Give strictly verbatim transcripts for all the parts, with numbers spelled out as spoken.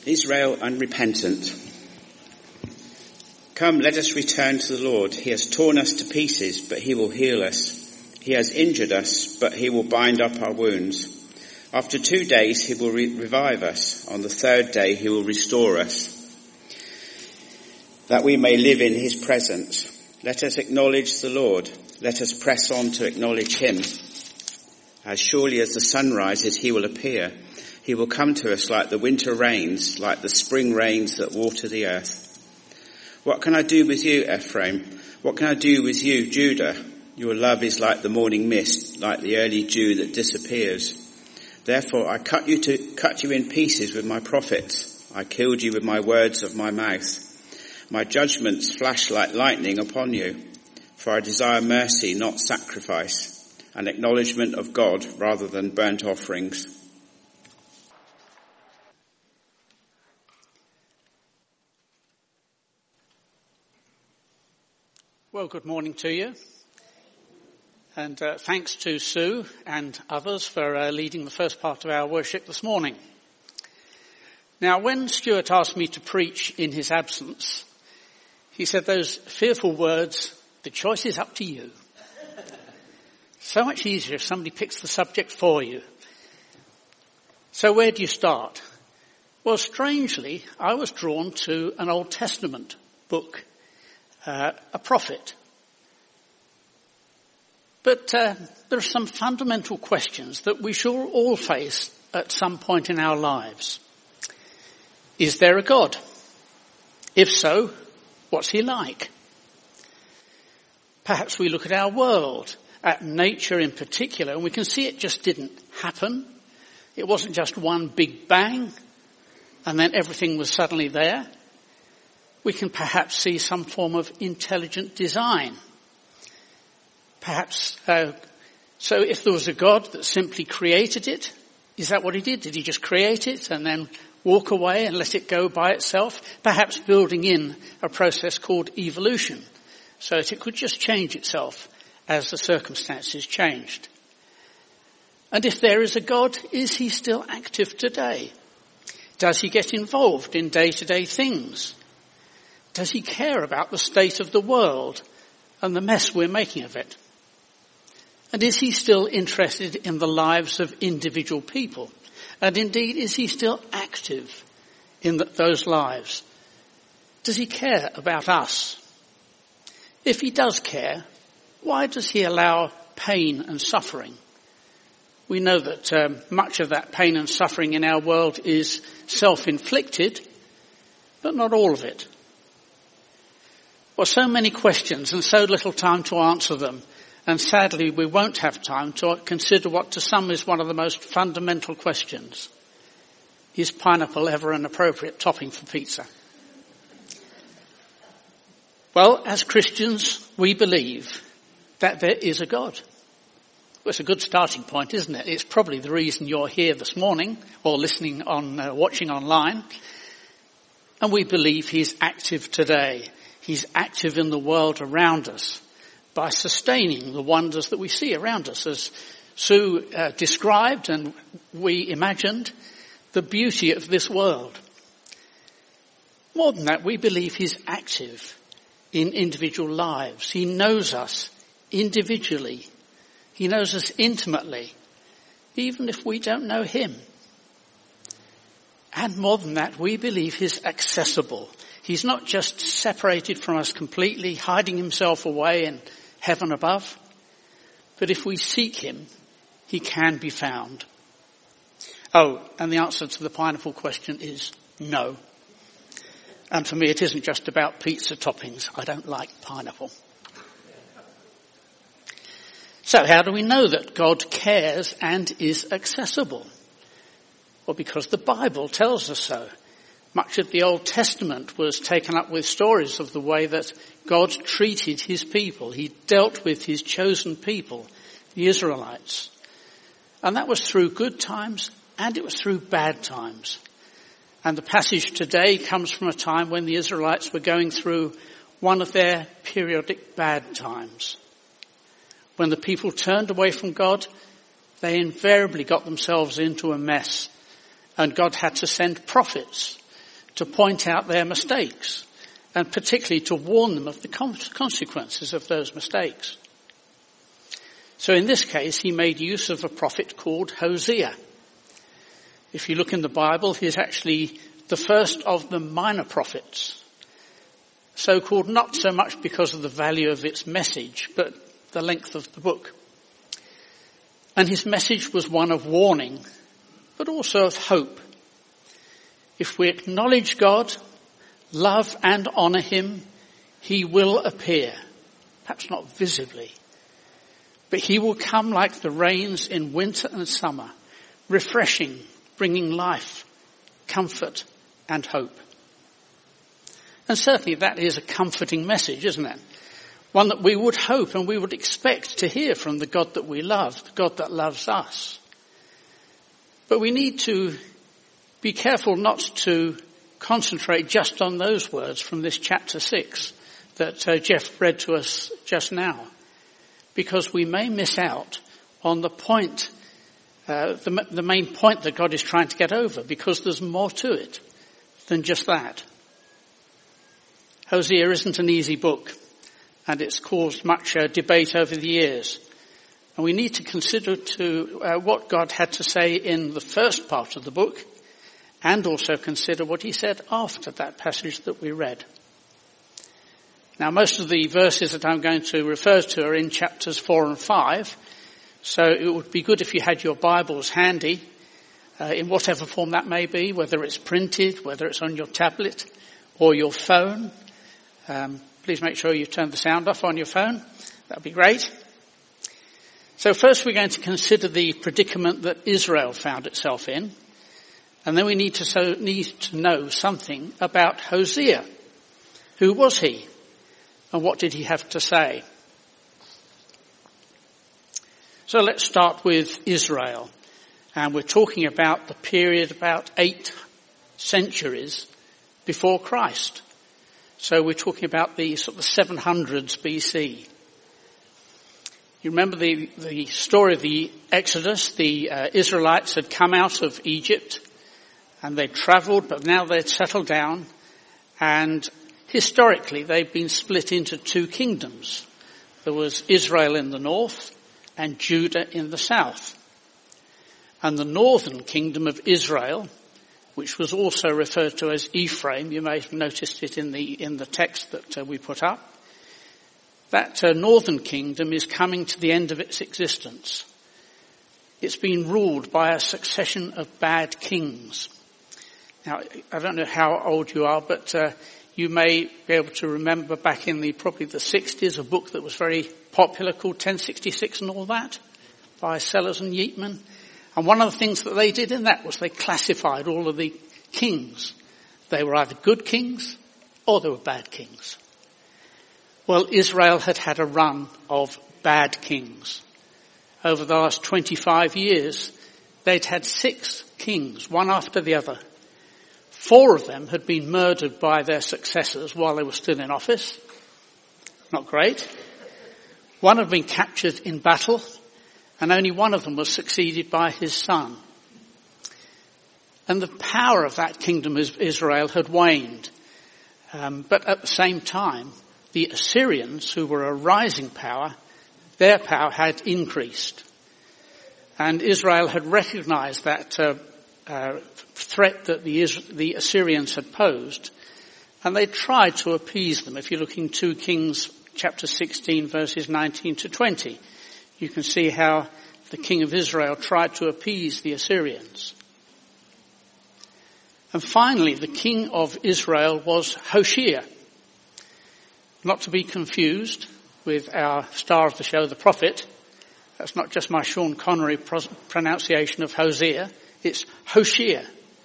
Israel unrepentant. Come, let us return to the Lord. He has torn us to pieces, but he will heal us. He has injured us, but he will bind up our wounds. After two days he will re- revive us. On the third day he will restore us, that we may live in his presence. Let us acknowledge the Lord. Let us press on to acknowledge him. As surely as the sun rises, he will appear. He will come to us like the winter rains, like the spring rains that water the earth. What can I do with you, Ephraim? What can I do with you, Judah? Your love is like the morning mist, like the early dew that disappears. Therefore I cut you to cut you in pieces with my prophets. I killed you with my words of my mouth. My judgments flash like lightning upon you. For I desire mercy, not sacrifice, an acknowledgement of God rather than burnt offerings. Well, good morning to you. And uh, thanks to Sue and others for uh, leading the first part of our worship this morning. Now, when Stuart asked me to preach in his absence, he said those fearful words, "The choice is up to you." So much easier if somebody picks the subject for you. So where do you start? Well, strangely, I was drawn to an Old Testament book, uh, a prophet. But uh, there are some fundamental questions that we shall all face at some point in our lives. Is there a God? If so, what's he like? Perhaps we look at our world, at nature in particular, and we can see it just didn't happen. It wasn't just one big bang, and then everything was suddenly there. We can perhaps see some form of intelligent design. Perhaps, uh, so if there was a God that simply created it, is that what he did? Did he just create it and then walk away and let it go by itself? Perhaps building in a process called evolution, so that it could just change itself as the circumstances changed. And if there is a God, is he still active today? Does he get involved in day-to-day things? Does he care about the state of the world and the mess we're making of it? And is he still interested in the lives of individual people? And indeed, is he still active in the, those lives? Does he care about us? If he does care, why does he allow pain and suffering? We know that um, much of that pain and suffering in our world is self-inflicted, but not all of it. Well, so many questions and so little time to answer them. And sadly, we won't have time to consider what to some is one of the most fundamental questions. Is pineapple ever an appropriate topping for pizza? Well, as Christians, we believe that there is a God. Well, it's a good starting point, isn't it? It's probably the reason you're here this morning or listening on, uh, watching online. And we believe he's active today. He's active in the world around us by sustaining the wonders that we see around us. As Sue uh, described and we imagined, the beauty of this world. More than that, we believe he's active in individual lives. He knows us individually. He knows us intimately, even if we don't know him. And more than that, we believe he's accessible. He's not just separated from us completely, hiding himself away in heaven above. But if we seek him, he can be found. Oh, and the answer to the pineapple question is no. And for me, it isn't just about pizza toppings. I don't like pineapple. So how do we know that God cares and is accessible? Well, because the Bible tells us so. Much of the Old Testament was taken up with stories of the way that God treated his people. He dealt with his chosen people, the Israelites. And that was through good times and it was through bad times. And the passage today comes from a time when the Israelites were going through one of their periodic bad times. When the people turned away from God, they invariably got themselves into a mess. And God had to send prophets to point out their mistakes, and particularly to warn them of the consequences of those mistakes. So in this case, he made use of a prophet called Hosea. If you look in the Bible, he's actually the first of the minor prophets, so-called not so much because of the value of its message, but the length of the book. And his message was one of warning, but also of hope. If we acknowledge God, love and honour him, he will appear. Perhaps not visibly, but he will come like the rains in winter and summer, refreshing, bringing life, comfort and hope. And certainly that is a comforting message, isn't it? One that we would hope and we would expect to hear from the God that we love, the God that loves us. But we need to be careful not to concentrate just on those words from this chapter six that uh, Jeff read to us just now, because we may miss out on the point, uh, the, the main point that God is trying to get over, because there's more to it than just that. Hosea isn't an easy book, and it's caused much uh, debate over the years. And we need to consider to uh, what God had to say in the first part of the book, and also consider what he said after that passage that we read. Now, most of the verses that I'm going to refer to are in chapters four and five, so it would be good if you had your Bibles handy, uh, in whatever form that may be, whether it's printed, whether it's on your tablet or your phone. Um, please make sure you turn the sound off on your phone. That would be great. So first we're going to consider the predicament that Israel found itself in. And then we need to, so, need to know something about Hosea. Who was he? And what did he have to say? So let's start with Israel. And we're talking about the period about eight centuries before Christ. So we're talking about the sort of seven hundreds B C. You remember the, the story of the Exodus. The uh, Israelites had come out of Egypt and they'd travelled, but now they'd settled down. And historically they've been split into two kingdoms. There was Israel in the north and Judah in the south. And the northern kingdom of Israel, which was also referred to as Ephraim, you may have noticed it in the in the text that uh, we put up, that uh, northern kingdom is coming to the end of its existence. It's been ruled by a succession of bad kings. Now, I don't know how old you are, but uh, you may be able to remember back in the probably the sixties, a book that was very popular called ten sixty-six and all that, by Sellers and Yeatman. And one of the things that they did in that was they classified all of the kings. They were either good kings or they were bad kings. Well, Israel had had a run of bad kings. Over the last twenty-five years, they'd had six kings, one after the other. Four of them had been murdered by their successors while they were still in office. Not great. One had been captured in battle, and only one of them was succeeded by his son. And the power of that kingdom of Israel had waned. Um, but at the same time, the Assyrians, who were a rising power, their power had increased. And Israel had recognized that uh, uh, threat that the, the Assyrians had posed, and they tried to appease them. If you look in two Kings chapter sixteen, verses nineteen to twenty, you can see how the king of Israel tried to appease the Assyrians. And finally, the king of Israel was Hoshea. Not to be confused with our star of the show, the prophet. That's not just my Sean Connery pronunciation of Hosea. It's Hoshea.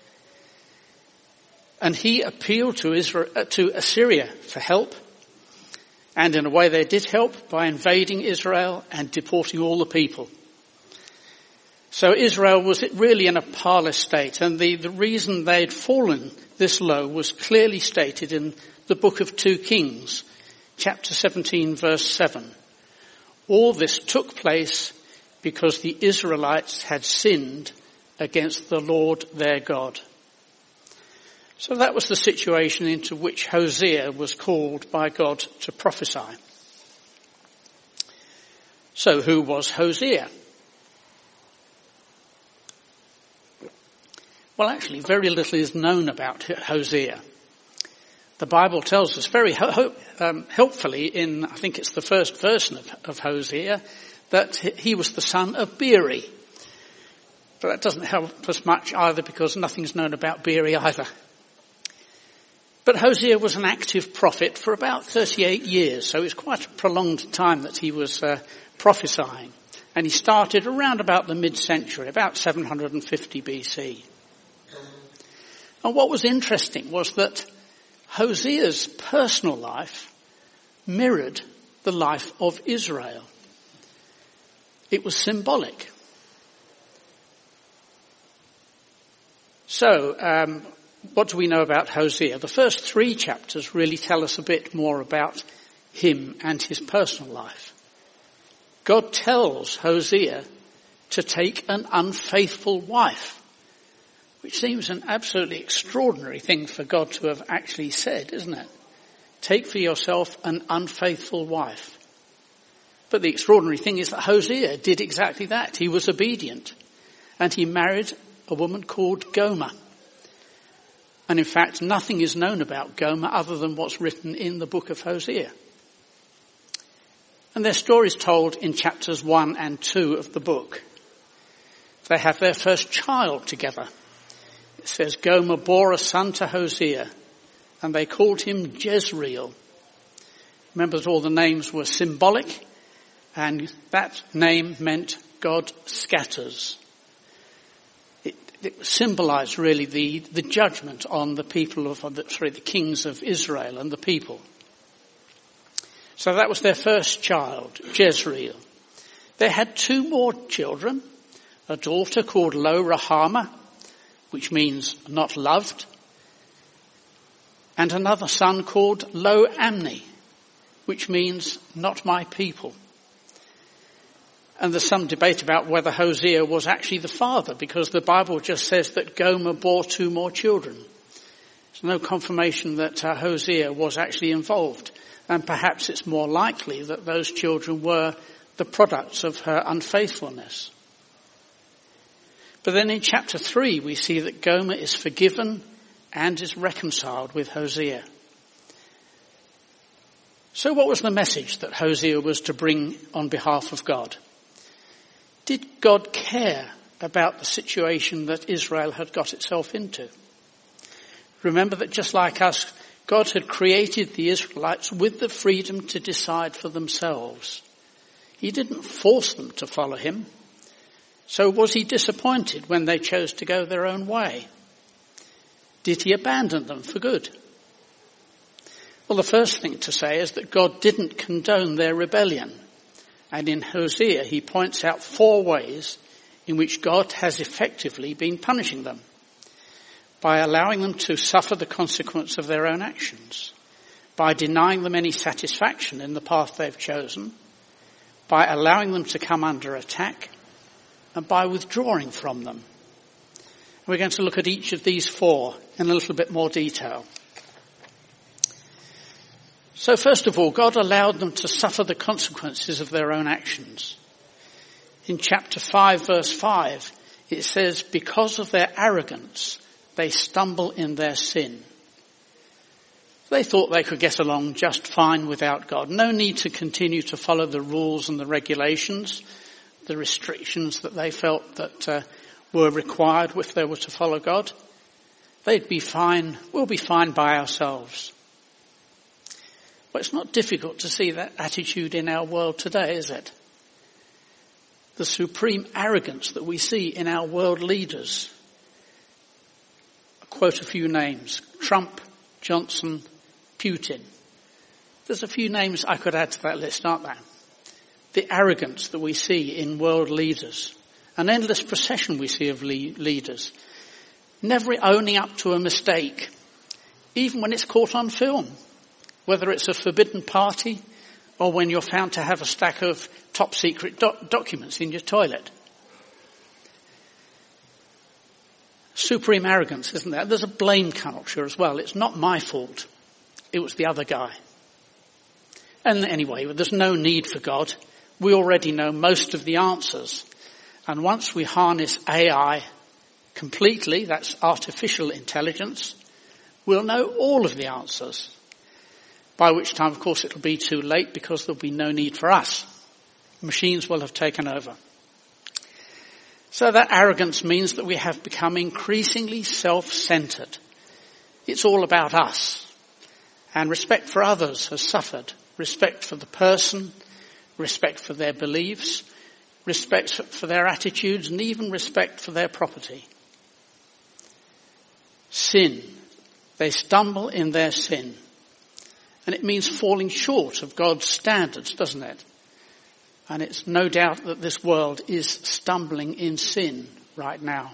And he appealed to Israel, uh, to Assyria for help. And in a way they did help by invading Israel and deporting all the people. So Israel was really in a parlous state, and the, the reason they'd fallen this low was clearly stated in the book of two Kings, chapter seventeen, verse seven. All this took place because the Israelites had sinned against the Lord their God. So that was the situation into which Hosea was called by God to prophesy. So who was Hosea? Well, actually, very little is known about Hosea. The Bible tells us very ho- um, helpfully in, I think it's the first verse of, of Hosea, that he was the son of Beeri. But that doesn't help us much either, because nothing's known about Beeri either. But Hosea was an active prophet for about thirty-eight years, so it's quite a prolonged time that he was uh, prophesying. And he started around about the mid-century, about seven hundred fifty B C. And what was interesting was that Hosea's personal life mirrored the life of Israel. It was symbolic. So, um, what do we know about Hosea? The first three chapters really tell us a bit more about him and his personal life. God tells Hosea to take an unfaithful wife, which seems an absolutely extraordinary thing for God to have actually said, isn't it? Take for yourself an unfaithful wife. But the extraordinary thing is that Hosea did exactly that. He was obedient. And he married a woman called Gomer. And in fact, nothing is known about Gomer other than what's written in the book of Hosea. And their story is told in chapters one and two of the book. They have their first child together. It says, Gomer bore a son to Hosea, and they called him Jezreel. Remember that all the names were symbolic, and that name meant God scatters. It, it symbolized really the, the judgment on the people of, the, sorry, the kings of Israel and the people. So that was their first child, Jezreel. They had two more children, a daughter called Lo-Ruhamah, which means not loved, and another son called Lo-Ammi, which means not my people. And there's some debate about whether Hosea was actually the father, because the Bible just says that Gomer bore two more children. There's no confirmation that uh, Hosea was actually involved, and perhaps it's more likely that those children were the products of her unfaithfulness. But then in chapter three, we see that Gomer is forgiven and is reconciled with Hosea. So what was the message that Hosea was to bring on behalf of God? Did God care about the situation that Israel had got itself into? Remember that just like us, God had created the Israelites with the freedom to decide for themselves. He didn't force them to follow him. So was he disappointed when they chose to go their own way? Did he abandon them for good? Well, the first thing to say is that God didn't condone their rebellion. And in Hosea, he points out four ways in which God has effectively been punishing them. By allowing them to suffer the consequence of their own actions. By denying them any satisfaction in the path they've chosen. By allowing them to come under attack. And by withdrawing from them. We're going to look at each of these four in a little bit more detail. So first of all, God allowed them to suffer the consequences of their own actions. In chapter five, verse five, it says, because of their arrogance, they stumble in their sin. They thought they could get along just fine without God. No need to continue to follow the rules and the regulations, the restrictions that they felt that uh, were required if they were to follow God. They'd be fine, we'll be fine by ourselves. Well, it's not difficult to see that attitude in our world today, is it? The supreme arrogance that we see in our world leaders. I'll quote a few names. Trump, Johnson, Putin. There's a few names I could add to that list, aren't there? The arrogance that we see in world leaders. An endless procession we see of le- leaders. Never owning up to a mistake, even when it's caught on film. Whether it's a forbidden party or when you're found to have a stack of top secret doc- documents in your toilet. Supreme arrogance, isn't there? There's a blame culture as well. It's not my fault. It was the other guy. And anyway, there's no need for God. We already know most of the answers. And once we harness A I completely, that's artificial intelligence, we'll know all of the answers. By which time, of course, it'll be too late because there'll be no need for us. Machines will have taken over. So that arrogance means that we have become increasingly self-centered. It's all about us. And respect for others has suffered. Respect for the person, respect for their beliefs, respect for their attitudes, and even respect for their property. Sin. They stumble in their sin. And it means falling short of God's standards, doesn't it? And it's no doubt that this world is stumbling in sin right now.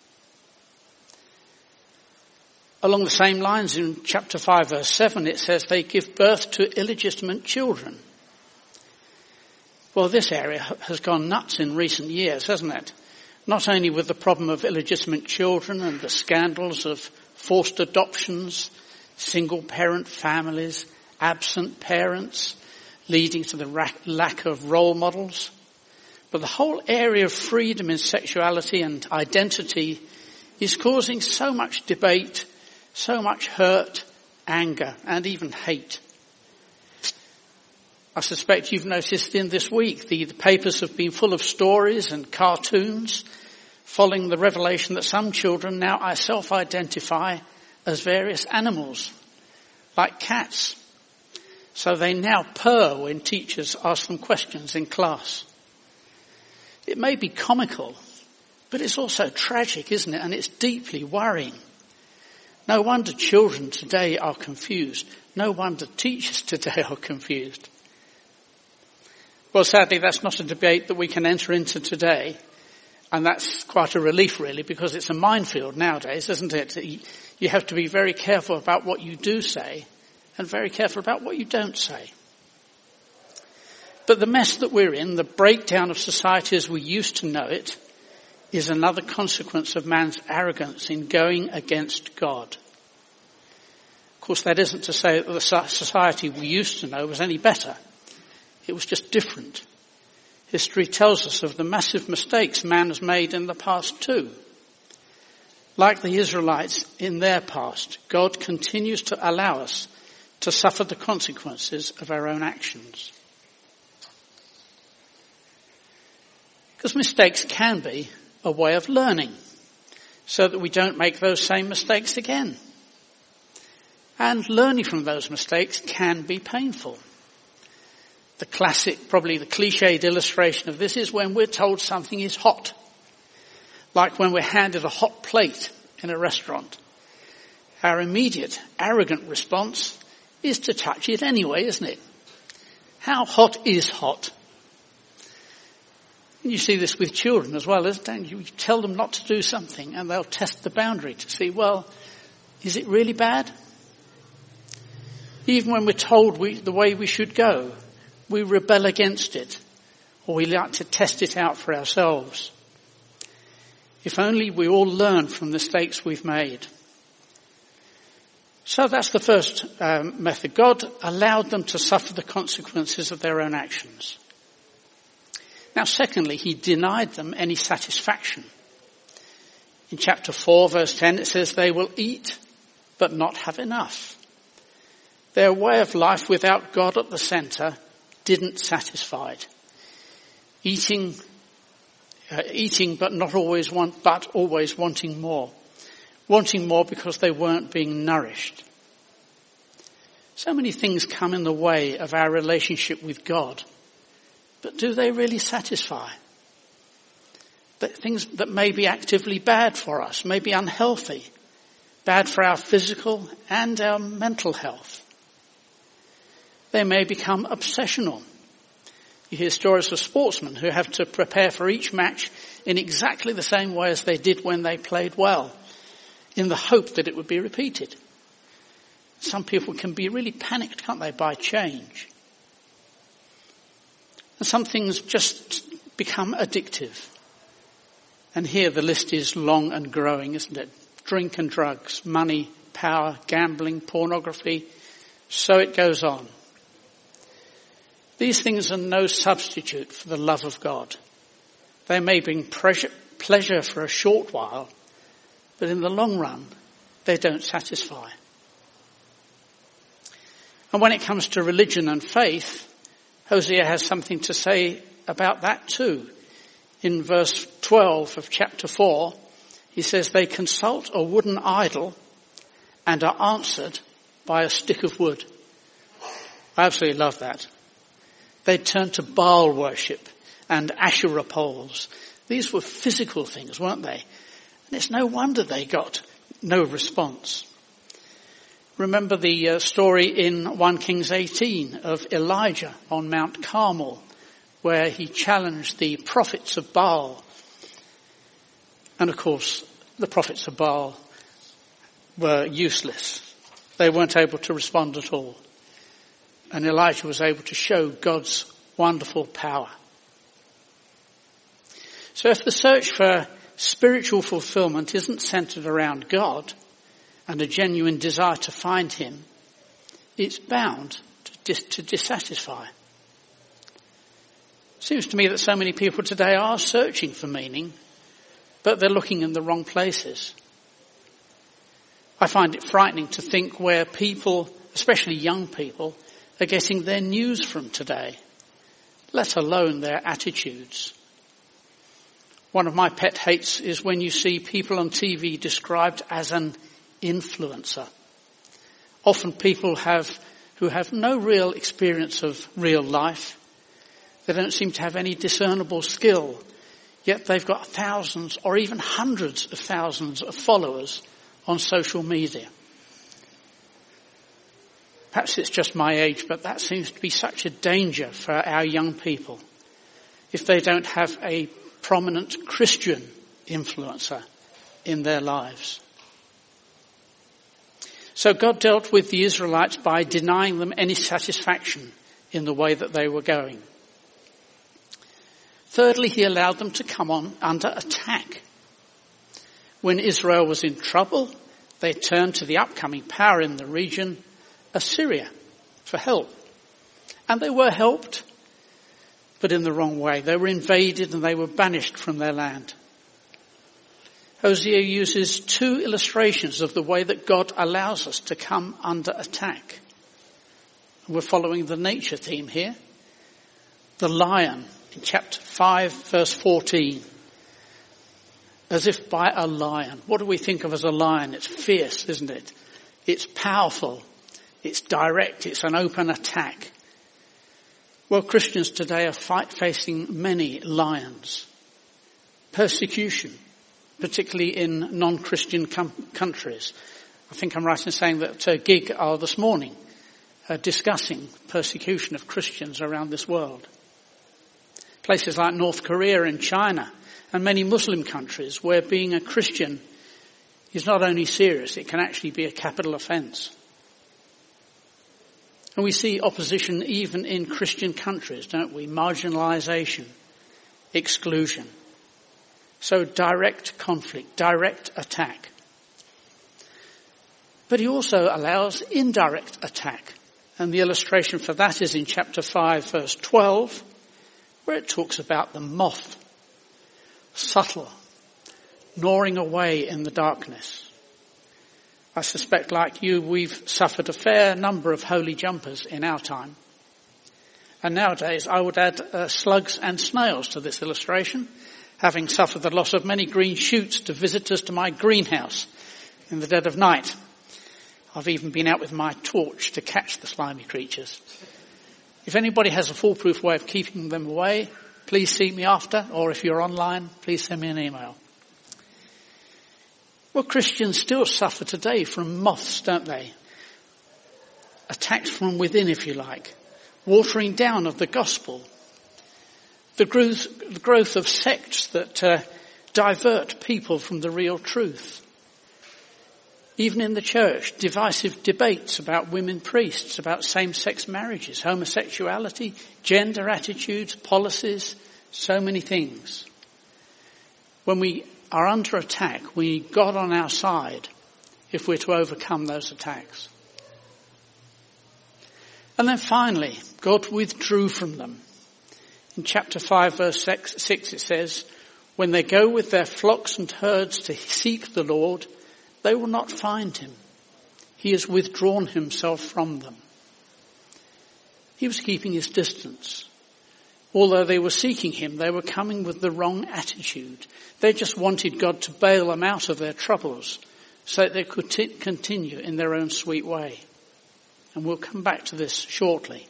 Along the same lines, in chapter five, verse seven, it says they give birth to illegitimate children. Well, this area has gone nuts in recent years, hasn't it? Not only with the problem of illegitimate children and the scandals of forced adoptions, single-parent families, absent parents, leading to the lack of role models. But the whole area of freedom in sexuality and identity is causing so much debate, so much hurt, anger, and even hate. I suspect you've noticed in this week the, the papers have been full of stories and cartoons following the revelation that some children now self-identify as various animals, like cats. So they now purr when teachers ask them questions in class. It may be comical, but it's also tragic, isn't it? And it's deeply worrying. No wonder children today are confused. No wonder teachers today are confused. Well, sadly, that's not a debate that we can enter into today. And that's quite a relief, really, because it's a minefield nowadays, isn't it? You have to be very careful about what you do say and very careful about what you don't say. But the mess that we're in, the breakdown of society as we used to know it, is another consequence of man's arrogance in going against God. Of course, that isn't to say that the society we used to know was any better. It was just different. History tells us of the massive mistakes man has made in the past too. Like the Israelites in their past, God continues to allow us to suffer the consequences of our own actions. Because mistakes can be a way of learning so that we don't make those same mistakes again. And learning from those mistakes can be painful. The classic, probably the cliched illustration of this is when we're told something is hot. Like when we're handed a hot plate in a restaurant. Our immediate, arrogant response is to touch it anyway, isn't it? How hot is hot? And you see this with children as well, don't you? You tell them not to do something and they'll test the boundary to see, well, is it really bad? Even when we're told we, the way we should go, we rebel against it, or we like to test it out for ourselves. If only we all learn from the mistakes we've made. So that's the first um, method. God allowed them to suffer the consequences of their own actions. Now, secondly, he denied them any satisfaction. In chapter four, verse ten, it says, they will eat but not have enough. Their way of life without God at the centre didn't satisfy it. Eating, uh, eating, but not always want, but always wanting more, wanting more because they weren't being nourished. So many things come in the way of our relationship with God, but do they really satisfy? That things that may be actively bad for us, may be unhealthy, bad for our physical and our mental health. They may become obsessional. You hear stories of sportsmen who have to prepare for each match in exactly the same way as they did when they played well, in the hope that it would be repeated. Some people can be really panicked, can't they, by change. And some things just become addictive. And here the list is long and growing, isn't it? Drink and drugs, money, power, gambling, pornography. So it goes on. These things are no substitute for the love of God. They may bring pleasure for a short while, but in the long run, they don't satisfy. And when it comes to religion and faith, Hosea has something to say about that too. In verse twelve of chapter four, he says, they consult a wooden idol and are answered by a stick of wood. I absolutely love that. They turn to Baal worship and Asherah poles. These were physical things, weren't they? And it's no wonder they got no response. Remember the uh, story in First Kings eighteen of Elijah on Mount Carmel, where he challenged the prophets of Baal. And of course, the prophets of Baal were useless. They weren't able to respond at all. And Elijah was able to show God's wonderful power. So if the search for spiritual fulfillment isn't centered around God and a genuine desire to find him, it's bound to, dis- to dissatisfy. Seems to me that so many people today are searching for meaning, but they're looking in the wrong places. I find it frightening to think where people, especially young people, are getting their news from today, let alone their attitudes. One of my pet hates is when you see people on T V described as an influencer. Often people have who have no real experience of real life. They don't seem to have any discernible skill, yet they've got thousands or even hundreds of thousands of followers on social media. Perhaps it's just my age, but that seems to be such a danger for our young people if they don't have a prominent Christian influencer in their lives. So God dealt with the Israelites by denying them any satisfaction in the way that they were going. Thirdly, he allowed them to come on under attack. When Israel was in trouble, they turned to the upcoming power in the region, Assyria, for help. And they were helped, but in the wrong way. They were invaded and they were banished from their land. Hosea uses two illustrations of the way that God allows us to come under attack. We're following the nature theme here. The lion in chapter five, verse fourteen. As if by a lion. What do we think of as a lion? It's fierce, isn't it? It's powerful. It's direct. It's an open attack. Well, Christians today are fight facing many lions. Persecution, particularly in non-Christian com- countries. I think I'm right in saying that uh, Gig are this morning uh, discussing persecution of Christians around this world. Places like North Korea and China and many Muslim countries where being a Christian is not only serious, it can actually be a capital offence. And we see opposition even in Christian countries, don't we? Marginalisation, exclusion. So direct conflict, direct attack. But he also allows indirect attack. And the illustration for that is in chapter five, verse twelve, where it talks about the moth, subtle, gnawing away in the darkness. I suspect, like you, we've suffered a fair number of holy jumpers in our time. And nowadays, I would add uh, slugs and snails to this illustration, having suffered the loss of many green shoots to visitors to my greenhouse in the dead of night. I've even been out with my torch to catch the slimy creatures. If anybody has a foolproof way of keeping them away, please see me after, or if you're online, please send me an email. Well, Christians still suffer today from moths, don't they? Attacks from within, if you like. Watering down of the gospel. The growth, the growth of sects that uh, divert people from the real truth. Even in the church, divisive debates about women priests, about same-sex marriages, homosexuality, gender attitudes, policies, so many things. when we are under attack, we need God on our side if we're to overcome those attacks. And then finally, God withdrew from them. In chapter five, verse six, it says, when they go with their flocks and herds to seek the Lord, they will not find him. He has withdrawn himself from them. He was keeping his distance. Although they were seeking him, they were coming with the wrong attitude. They just wanted God to bail them out of their troubles so that they could t- continue in their own sweet way. And we'll come back to this shortly.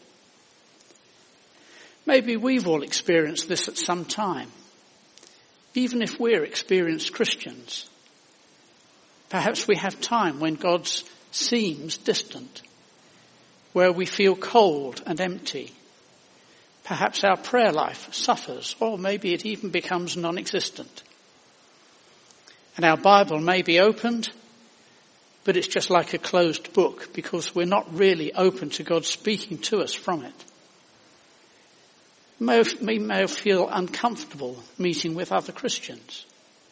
Maybe we've all experienced this at some time. Even if we're experienced Christians, perhaps we have time when God seems distant, where we feel cold and empty. Perhaps our prayer life suffers, or maybe it even becomes non-existent. And our Bible may be opened, but it's just like a closed book because we're not really open to God speaking to us from it. We may feel uncomfortable meeting with other Christians.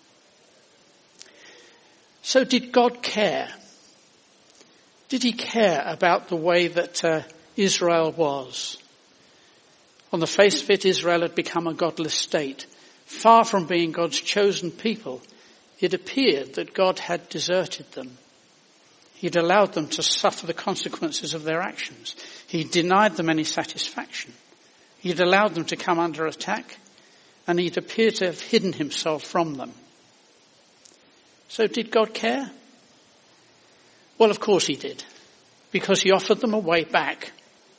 So did God care? Did he care about the way that uh, Israel was? On the face of it, Israel had become a godless state. Far from being God's chosen people, it appeared that God had deserted them. He had allowed them to suffer the consequences of their actions. He denied them any satisfaction. He had allowed them to come under attack, and he'd appeared to have hidden himself from them. So did God care? Well, of course he did, because he offered them a way back.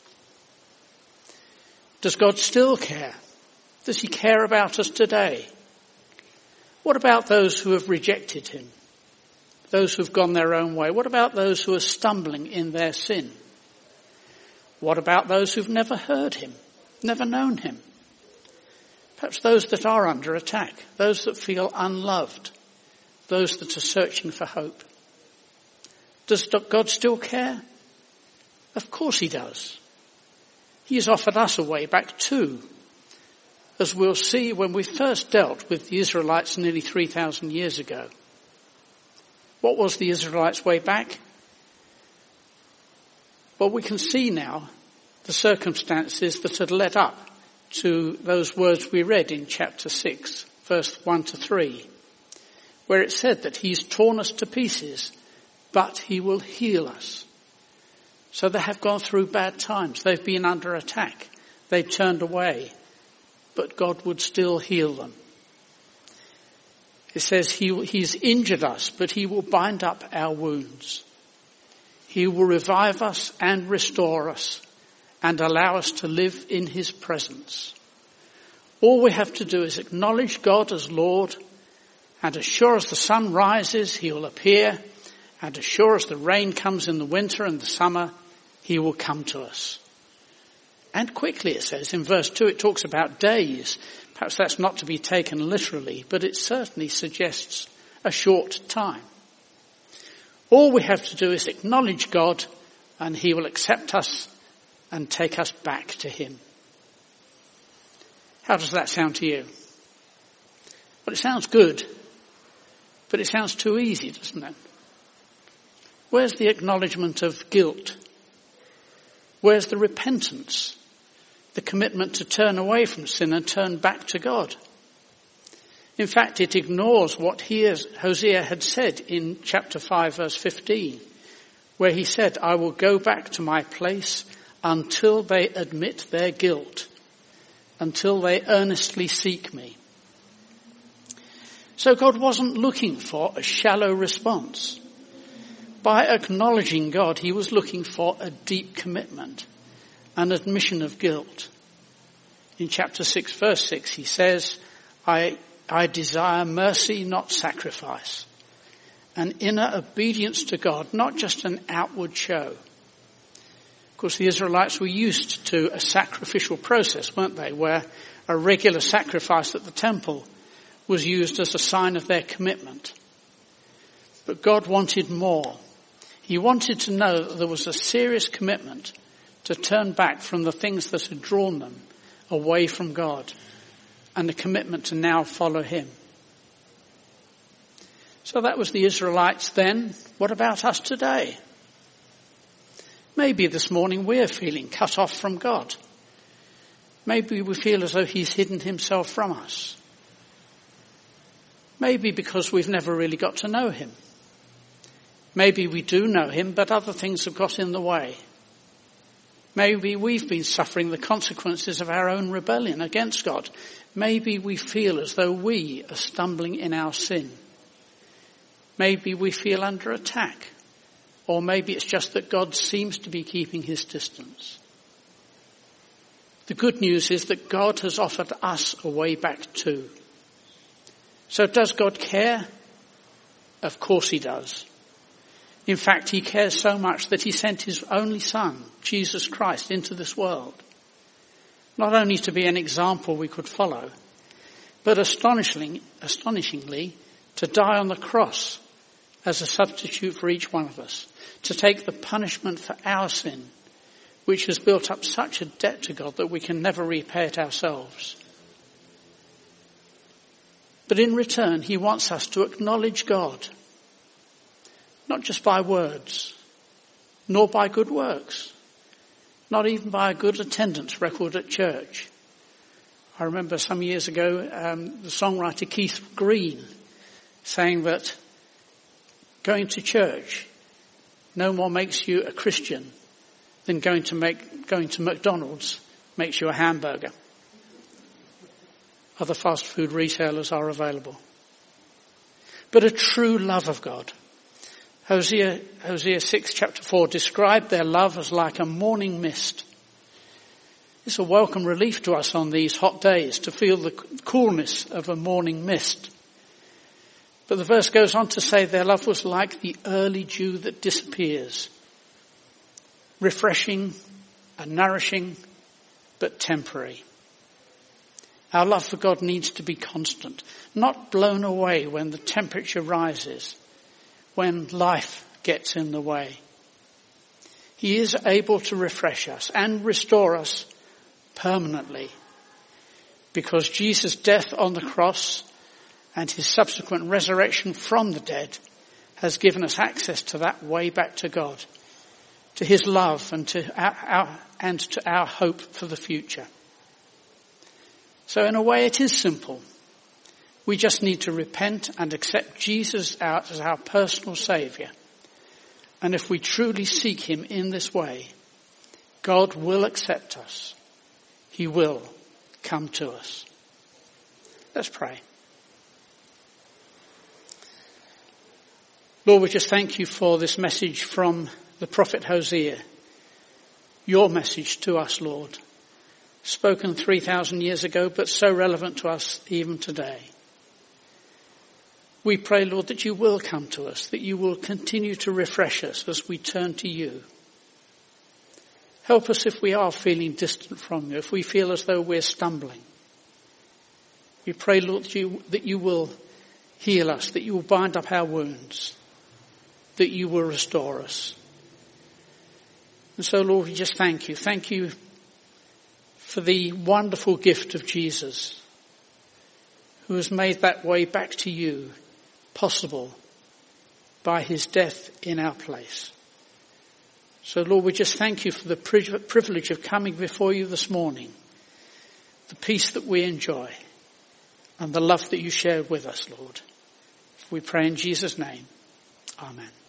Does God still care? Does he care about us today? What about those who have rejected him? Those who have gone their own way? What about those who are stumbling in their sin? What about those who've never heard him? Never known him? Perhaps those that are under attack, those that feel unloved, those that are searching for hope. Does God still care? Of course he does. He has offered us a way back too, as we'll see when we first dealt with the Israelites nearly three thousand years ago. What was the Israelites' way back? Well, we can see now the circumstances that had led up to those words we read in chapter six, verse one to three, where it said that he's torn us to pieces, but he will heal us. So they have gone through bad times. They've been under attack. They've turned away, but God would still heal them. It says he, he's injured us, but he will bind up our wounds. He will revive us and restore us, and allow us to live in his presence. All we have to do is acknowledge God as Lord, and as sure as the sun rises, he will appear, and as sure as the rain comes in the winter and the summer, he will come to us. And quickly, it says. In verse two, it talks about days. Perhaps that's not to be taken literally, but it certainly suggests a short time. All we have to do is acknowledge God, and he will accept us and take us back to him. How does that sound to you? Well, it sounds good, but it sounds too easy, doesn't it? Where's the acknowledgement of guilt? Where's the repentance? The commitment to turn away from sin and turn back to God? In fact, it ignores what he has, Hosea had said in chapter five, verse fifteen, where he said, I will go back to my place until they admit their guilt, until they earnestly seek me. So God wasn't looking for a shallow response. By acknowledging God, he was looking for a deep commitment, an admission of guilt. In chapter six, verse six, he says, I, I desire mercy, not sacrifice, an inner obedience to God, not just an outward show. Of course, the Israelites were used to a sacrificial process, weren't they, where a regular sacrifice at the temple was used as a sign of their commitment. But God wanted more. He wanted to know that there was a serious commitment to turn back from the things that had drawn them away from God, and a commitment to now follow him. So that was the Israelites then. What about us today? Maybe this morning we're feeling cut off from God. Maybe we feel as though he's hidden himself from us. Maybe because we've never really got to know him. Maybe we do know him, but other things have got in the way. Maybe we've been suffering the consequences of our own rebellion against God. Maybe we feel as though we are stumbling in our sin. Maybe we feel under attack. Or maybe it's just that God seems to be keeping his distance. The good news is that God has offered us a way back too. So does God care? Of course he does. In fact, he cares so much that he sent his only son, Jesus Christ, into this world. Not only to be an example we could follow, but astonishingly, astonishingly, to die on the cross as a substitute for each one of us, to take the punishment for our sin, which has built up such a debt to God that we can never repay it ourselves. But in return, he wants us to acknowledge God, not just by words, nor by good works, not even by a good attendance record at church. I remember some years ago, um, the songwriter Keith Green saying that going to church no more makes you a Christian than going to make, going to McDonald's makes you a hamburger. Other fast food retailers are available. But a true love of God. Hosea, Hosea six chapter four described their love as like a morning mist. It's a welcome relief to us on these hot days to feel the coolness of a morning mist. But the verse goes on to say their love was like the early dew that disappears. Refreshing and nourishing, but temporary. Our love for God needs to be constant, not blown away when the temperature rises, when life gets in the way. He is able to refresh us and restore us permanently, because Jesus' death on the cross and his subsequent resurrection from the dead has given us access to that way back to God, to his love and to our, our and to our hope for the future. So in a way it is simple. We just need to repent and accept Jesus out as our personal Saviour. And if we truly seek him in this way, God will accept us. He will come to us. Let's pray. Lord, we just thank you for this message from the prophet Hosea. Your message to us, Lord. Spoken three thousand years ago, but so relevant to us even today. We pray, Lord, that you will come to us, that you will continue to refresh us as we turn to you. Help us if we are feeling distant from you, if we feel as though we're stumbling. We pray, Lord, that you, that you will heal us, that you will bind up our wounds, that you will restore us. And so, Lord, we just thank you. Thank you for the wonderful gift of Jesus, who has made that way back to you possible by his death in our place. So, Lord, we just thank you for the privilege of coming before you this morning, the peace that we enjoy, and the love that you shared with us, Lord. We pray in Jesus' name. Amen.